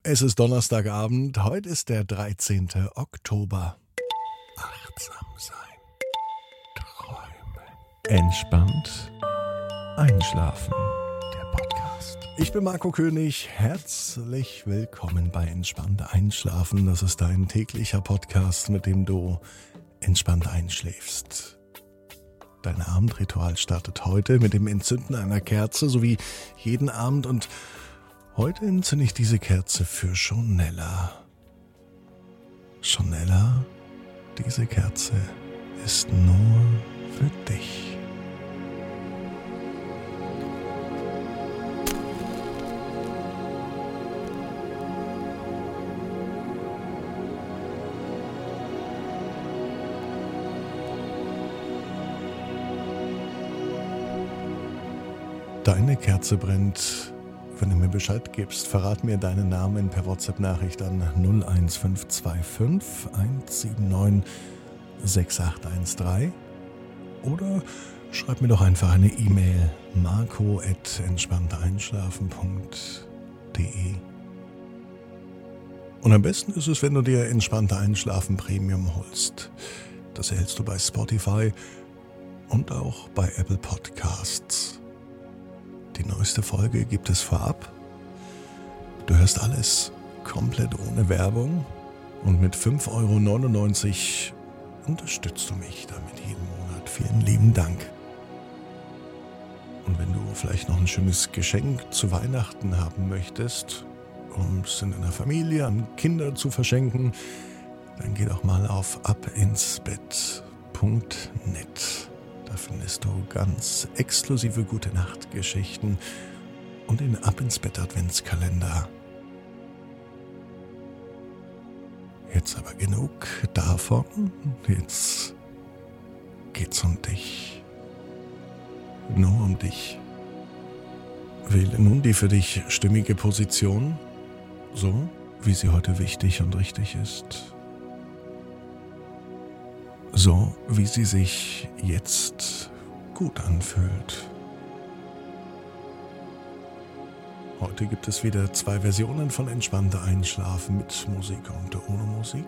Es ist Donnerstagabend, heute ist der 13. Oktober. Achtsam sein, träumen, entspannt einschlafen. Der Podcast. Ich bin Marco König, herzlich willkommen bei Entspannt Einschlafen. Das ist dein täglicher Podcast, mit dem du entspannt einschläfst. Dein Abendritual startet heute mit dem Entzünden einer Kerze, so wie jeden Abend, und heute entzünde ich diese Kerze für Shonella. Shonella, diese Kerze ist nur für dich. Deine Kerze brennt. Wenn du mir Bescheid gibst, verrat mir deinen Namen per WhatsApp-Nachricht an 01525 179 6813 oder schreib mir doch einfach eine E-Mail marco@entspannteinschlafen.de. Und am besten ist es, wenn du dir Entspannter Einschlafen Premium holst. Das erhältst du bei Spotify und auch bei Apple Podcasts. Die neueste Folge gibt es vorab. Du hörst alles komplett ohne Werbung und mit 5,99 € unterstützt du mich damit jeden Monat. Vielen lieben Dank. Und wenn du vielleicht noch ein schönes Geschenk zu Weihnachten haben möchtest, um es in deiner Familie an Kinder zu verschenken, dann geh doch mal auf abinsbett.net. Da findest du ganz exklusive Gute-Nacht-Geschichten und den Ab ins Bett Adventskalender. Jetzt aber genug davon. Jetzt geht's um dich. Nur um dich. Wähle nun die für dich stimmige Position, so wie sie heute wichtig und richtig ist. So wie sie sich jetzt gut anfühlt. Heute gibt es wieder 2 Versionen von Entspannter Einschlafen mit Musik und ohne Musik.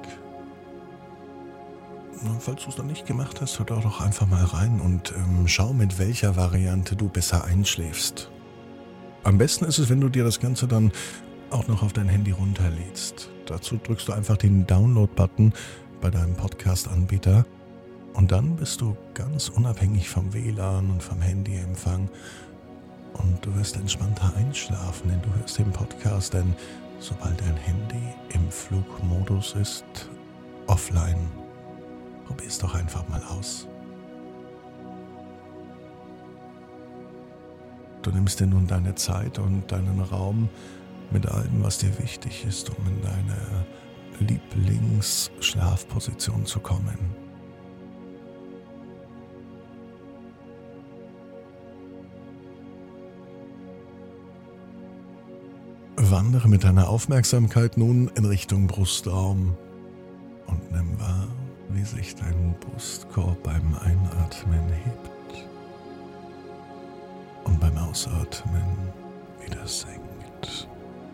Und falls du es noch nicht gemacht hast, hör doch einfach mal rein und schau, mit welcher Variante du besser einschläfst. Am besten ist es, wenn du dir das Ganze dann auch noch auf dein Handy runterlädst. Dazu drückst du einfach den Download-Button bei deinem Podcast-Anbieter. Und dann bist du ganz unabhängig vom WLAN und vom Handyempfang. Und du wirst entspannter einschlafen, denn du hörst den Podcast, denn sobald dein Handy im Flugmodus ist, offline. Probier es doch einfach mal aus. Du nimmst dir nun deine Zeit und deinen Raum mit allem, was dir wichtig ist, um in deine Lieblingsschlafposition zu kommen. Wandere mit deiner Aufmerksamkeit nun in Richtung Brustraum und nimm wahr, wie sich dein Brustkorb beim Einatmen hebt und beim Ausatmen wieder senkt.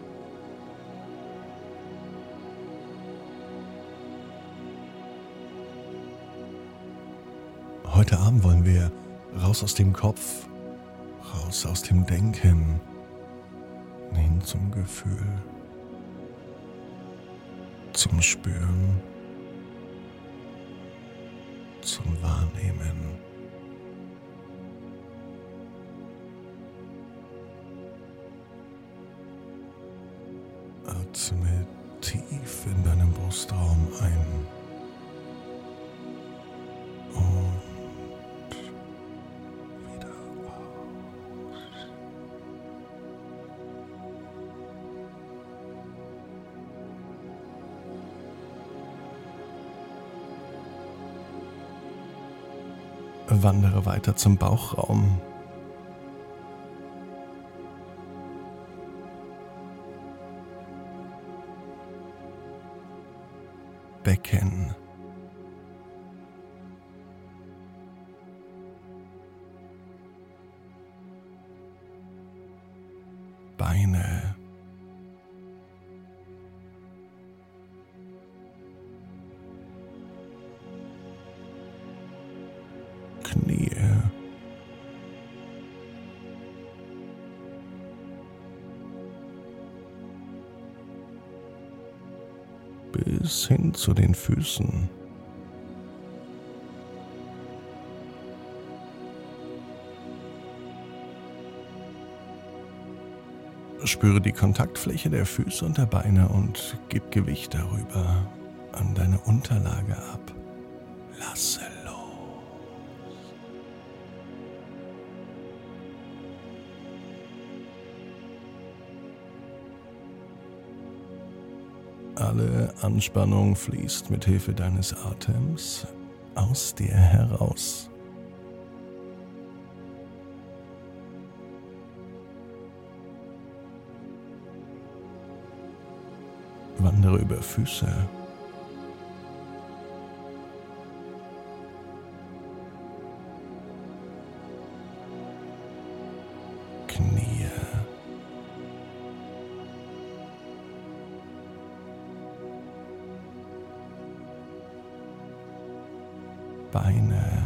Heute Abend wollen wir raus aus dem Kopf, raus aus dem Denken, hin zum Gefühl, zum Spüren, zum Wahrnehmen. Atme tief in deinem Brustraum ein und wieder aus. Wandere weiter zum Bauchraum. Becken. Beine. bis hin zu den Füßen. Spüre die Kontaktfläche der Füße und der Beine und gib Gewicht darüber an deine Unterlage ab. Lasse los. Alle Anspannung fließt mit Hilfe deines Atems aus dir heraus. Wandere über Füße, Knie, Beine,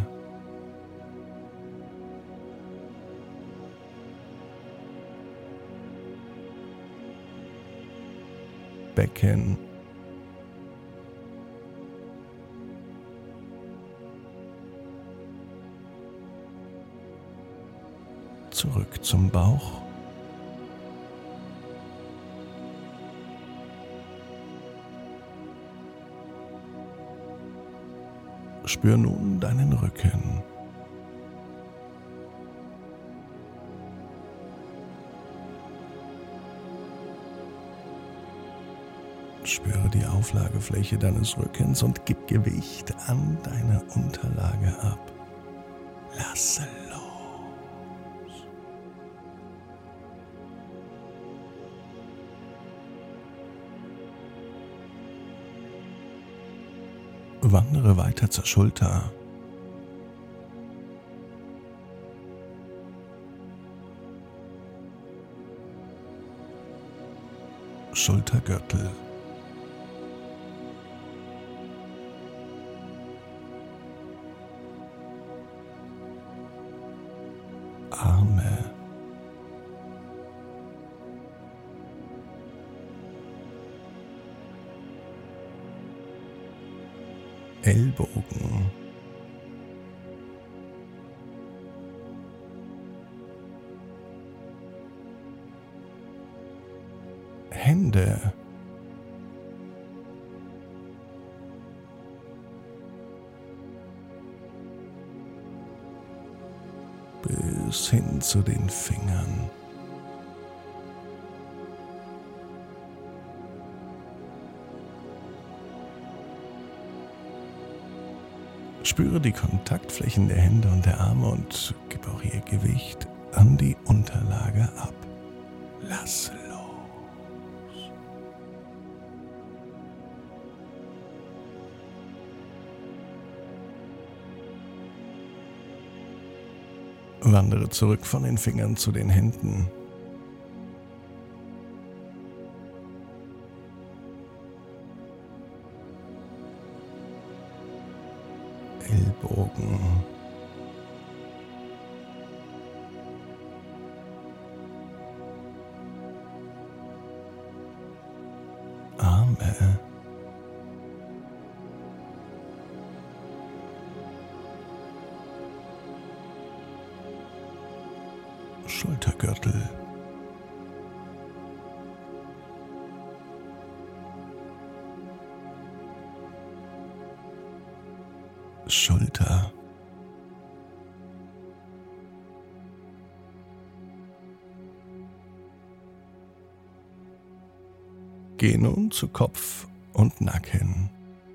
Becken, zurück zum Bauch, spür nun deinen Rücken. Spüre die Auflagefläche deines Rückens und gib Gewicht an deine Unterlage ab. Lasse los. Wandere weiter zur Schulter. Schultergürtel. Arme, Ellbogen, Hände, bis hin zu den Fingern. Spüre die Kontaktflächen der Hände und der Arme und gib auch ihr Gewicht an die Unterlage ab. Lass los. Wandere zurück von den Fingern zu den Händen. Ellbogen, Arme, Schultergürtel, Schulter, geh nun zu Kopf und Nacken.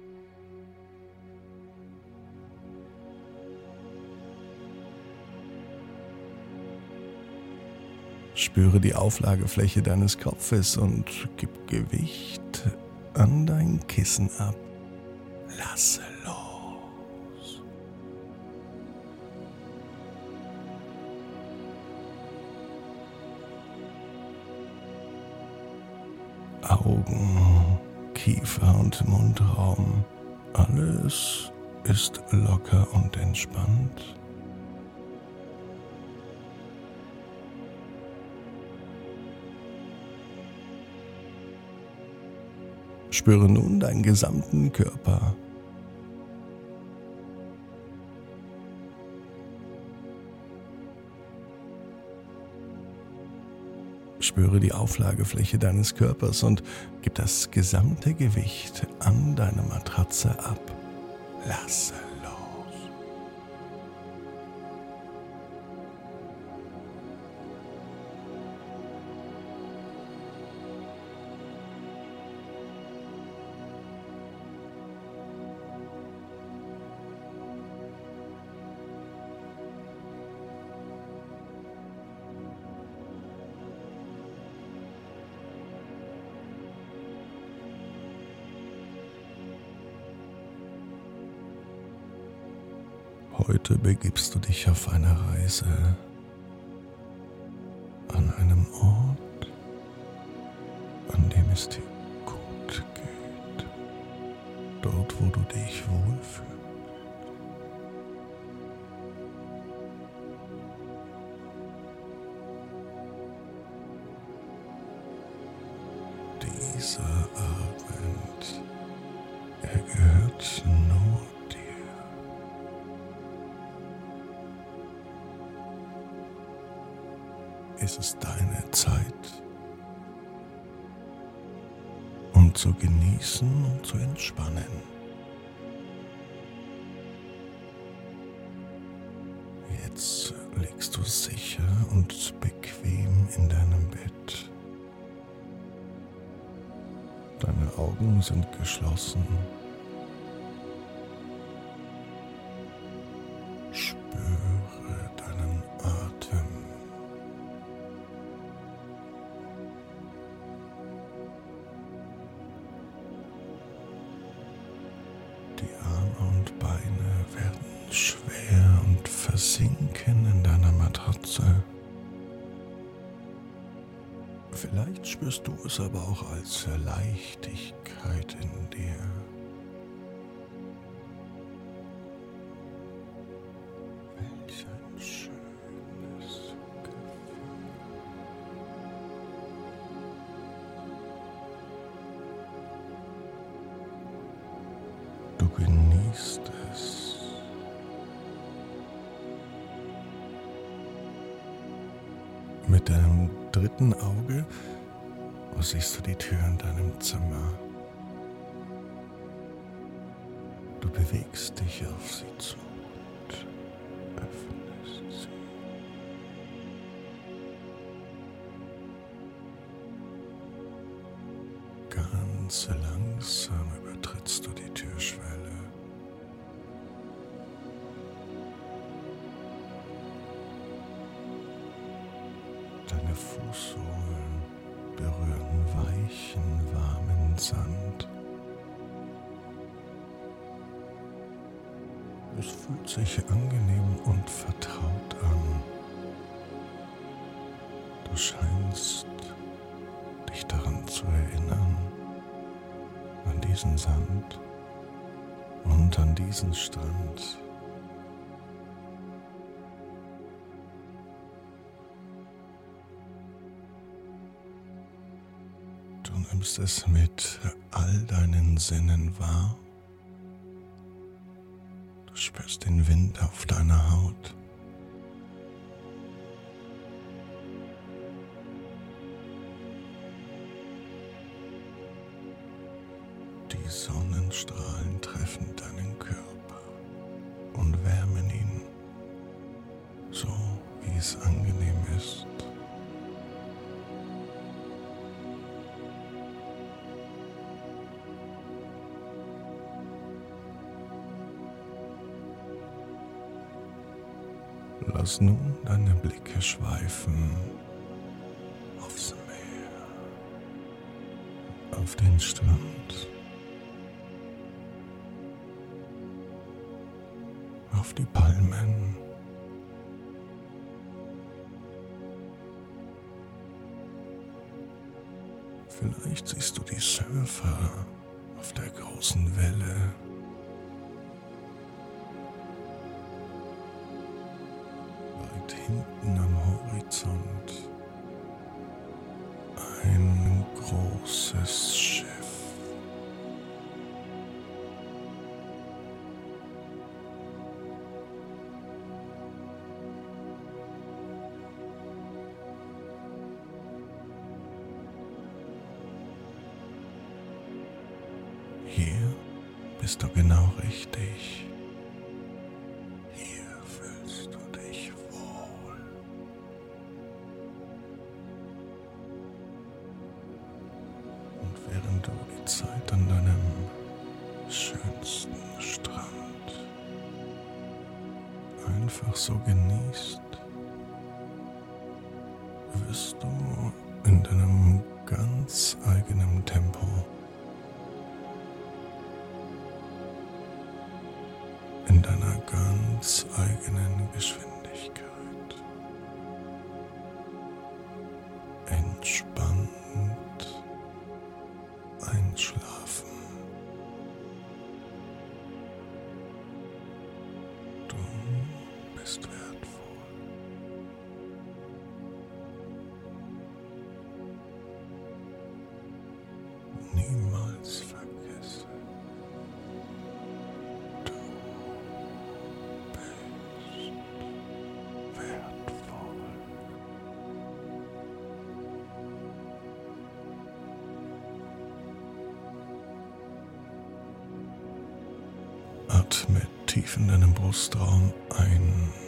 Spüre die Auflagefläche deines Kopfes und gib Gewicht an dein Kissen ab. Lasse los. Augen, Kiefer und Mundraum, alles ist locker und entspannt. Spüre nun deinen gesamten Körper. Spüre die Auflagefläche deines Körpers und gib das gesamte Gewicht an deine Matratze ab. Lasse los. Heute begibst du dich auf eine Reise an einem Ort, an dem es dir gut geht. Dort, wo du dich wohlfühlst. Dieser Abend, er gehört nur dir. Es ist deine Zeit, um zu genießen und zu entspannen. Jetzt liegst du sicher und bequem in deinem Bett. Deine Augen sind geschlossen. Spüre deinen Atem. Die Arme und Beine werden schwer und versinken in deiner Matratze. Vielleicht spürst du es aber auch als Leichtigkeit in dir. Welch ein schönes Gefühl. Du genießt es. Mit deinem dritten Auge siehst du die Tür in deinem Zimmer. Du bewegst dich auf sie zu und öffnest sie. Ganz langsam übertrittst du die Türschwelle. Deine Fußsohlen berühren weichen, warmen Sand. Es fühlt sich angenehm und vertraut an. Du scheinst dich daran zu erinnern, an diesen Sand und an diesen Strand. Du nimmst es mit all deinen Sinnen wahr. Du spürst den Wind auf deiner Haut. Die Sonnenstrahlen treffen deinen Körper und wärmen ihn, so wie es angenehm ist. Lass nun deine Blicke schweifen aufs Meer, auf den Strand, auf die Palmen. Vielleicht siehst du die Surfer auf der großen Welle. Weit hinten am Horizont ein großes Schiff. Hier bist du genau richtig. Hier fühlst du dich wohl. Und während du die Zeit an deinem schönsten Strand einfach so genießt, wirst du in deinem ganz eigenen Tempo, in deiner ganz eigenen Geschwindigkeit entspannt einschlafen. Du bist wertvoll. Niemals vergesse, du bist wertvoll. Atme tief in deinem Brustraum ein